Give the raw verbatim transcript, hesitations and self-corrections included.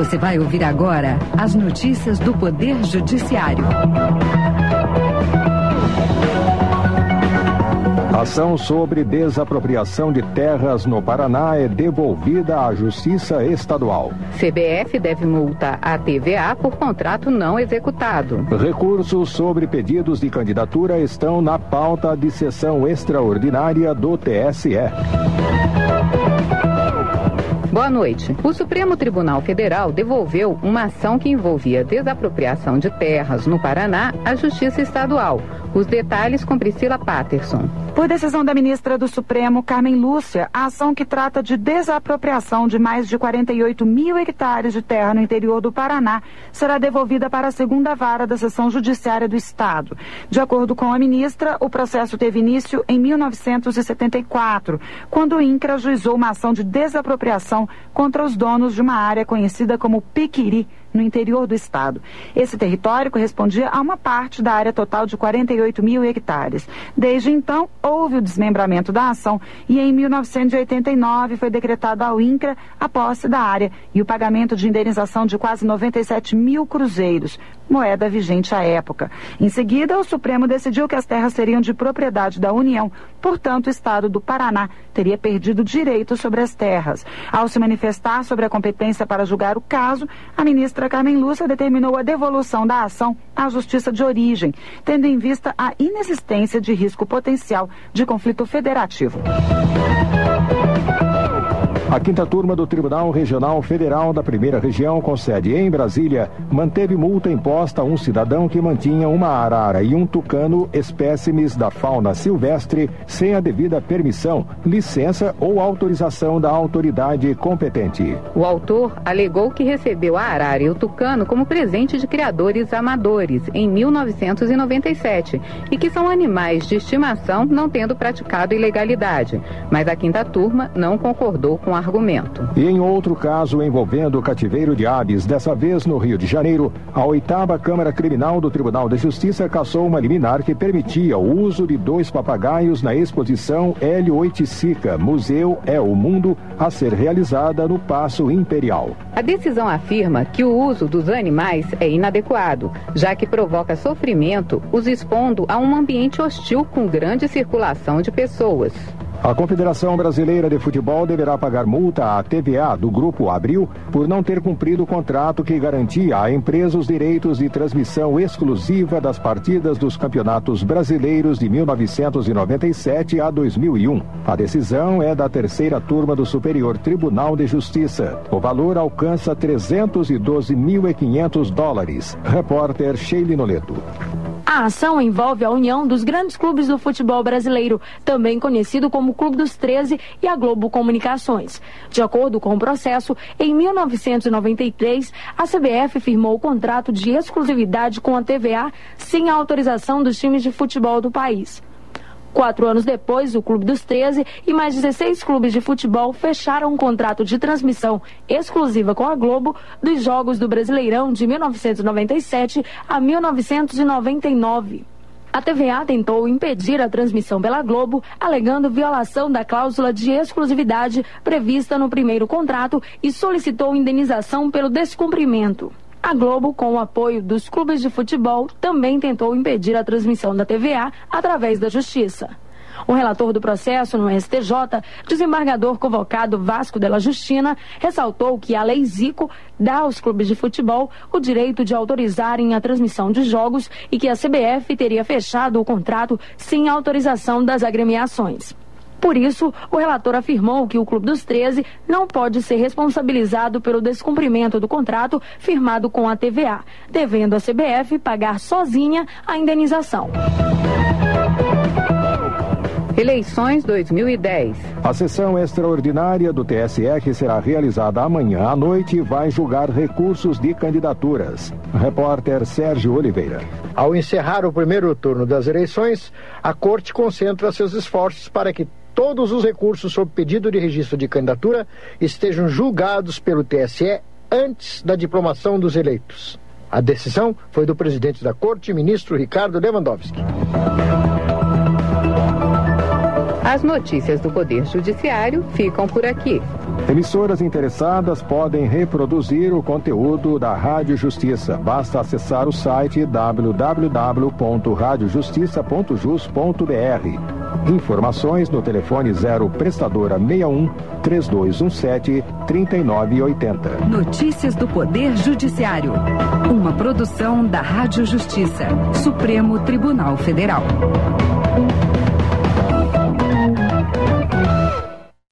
Você vai ouvir agora as notícias do Poder Judiciário. Ação sobre desapropriação de terras no Paraná é devolvida à Justiça Estadual. C B F deve multa a T V A por contrato não executado. Recursos sobre pedidos de candidatura estão na pauta de sessão extraordinária do T S E. Boa noite. O Supremo Tribunal Federal devolveu uma ação que envolvia desapropriação de terras no Paraná à Justiça Estadual. Os detalhes com Priscila Patterson. Por decisão da ministra do Supremo, Carmen Lúcia, a ação que trata de desapropriação de mais de quarenta e oito mil hectares de terra no interior do Paraná será devolvida para a segunda vara da Seção Judiciária do Estado. De acordo com a ministra, o processo teve início em mil novecentos e setenta e quatro, quando o INCRA ajuizou uma ação de desapropriação contra os donos de uma área conhecida como Piquiri, no interior do estado. Esse território correspondia a uma parte da área total de quarenta e oito mil hectares. Desde então, houve o desmembramento da ação e em mil novecentos e oitenta e nove foi decretada ao INCRA a posse da área e o pagamento de indenização de quase noventa e sete mil cruzeiros, moeda vigente à época. Em seguida, o Supremo decidiu que as terras seriam de propriedade da União, portanto, o estado do Paraná teria perdido direito sobre as terras. Ao se manifestar sobre a competência para julgar o caso, a ministra Carmen Lúcia determinou a devolução da ação à Justiça de origem, tendo em vista a inexistência de risco potencial de conflito federativo. A quinta turma do Tribunal Regional Federal da Primeira Região, com sede em Brasília, manteve multa imposta a um cidadão que mantinha uma arara e um tucano, espécimes da fauna silvestre, sem a devida permissão, licença ou autorização da autoridade competente. O autor alegou que recebeu a arara e o tucano como presente de criadores amadores em mil novecentos e noventa e sete e que são animais de estimação, não tendo praticado ilegalidade. Mas a quinta turma não concordou com o argumento. E em outro caso envolvendo o cativeiro de aves, dessa vez no Rio de Janeiro, a oitava Câmara Criminal do Tribunal de Justiça cassou uma liminar que permitia o uso de dois papagaios na exposição Hélio Oiticica, Museu é o Mundo, a ser realizada no Paço Imperial. A decisão afirma que o uso dos animais é inadequado, já que provoca sofrimento, os expondo a um ambiente hostil com grande circulação de pessoas. A Confederação Brasileira de Futebol deverá pagar multa à T V A do Grupo Abril por não ter cumprido o contrato que garantia à empresa os direitos de transmissão exclusiva das partidas dos campeonatos brasileiros de mil novecentos e noventa e sete a dois mil e um. A decisão é da terceira turma do Superior Tribunal de Justiça. O valor alcança trezentos e doze mil e quinhentos dólares. Repórter Sheila Noleto. A ação envolve a união dos grandes clubes do futebol brasileiro, também conhecido como Clube dos treze, e a Globo Comunicações. De acordo com o processo, em mil novecentos e noventa e três, a C B F firmou o contrato de exclusividade com a T V A sem a autorização dos times de futebol do país. Quatro anos depois, o Clube dos treze e mais dezesseis clubes de futebol fecharam um contrato de transmissão exclusiva com a Globo dos Jogos do Brasileirão de mil novecentos e noventa e sete a mil novecentos e noventa e nove. A T V A tentou impedir a transmissão pela Globo, alegando violação da cláusula de exclusividade prevista no primeiro contrato e solicitou indenização pelo descumprimento. A Globo, com o apoio dos clubes de futebol, também tentou impedir a transmissão da T V A através da Justiça. O relator do processo no S T J, desembargador convocado Vasco Della Justina, ressaltou que a Lei Zico dá aos clubes de futebol o direito de autorizarem a transmissão de jogos e que a C B F teria fechado o contrato sem autorização das agremiações. Por isso, o relator afirmou que o Clube dos treze não pode ser responsabilizado pelo descumprimento do contrato firmado com a T V A, devendo a C B F pagar sozinha a indenização. Eleições dois mil e dez. A sessão extraordinária do T S E, que será realizada amanhã à noite, vai julgar recursos de candidaturas. Repórter Sérgio Oliveira. Ao encerrar o primeiro turno das eleições, a Corte concentra seus esforços para que todos os recursos sob pedido de registro de candidatura estejam julgados pelo T S E antes da diplomação dos eleitos. A decisão foi do presidente da Corte, ministro Ricardo Lewandowski. A As notícias do Poder Judiciário ficam por aqui. Emissoras interessadas podem reproduzir o conteúdo da Rádio Justiça. Basta acessar o site w w w ponto rádio justiça ponto jus ponto b r. Informações no telefone zero prestadora sessenta e um, três dois um sete, trinta e nove oitenta. Notícias do Poder Judiciário. Uma produção da Rádio Justiça, Supremo Tribunal Federal.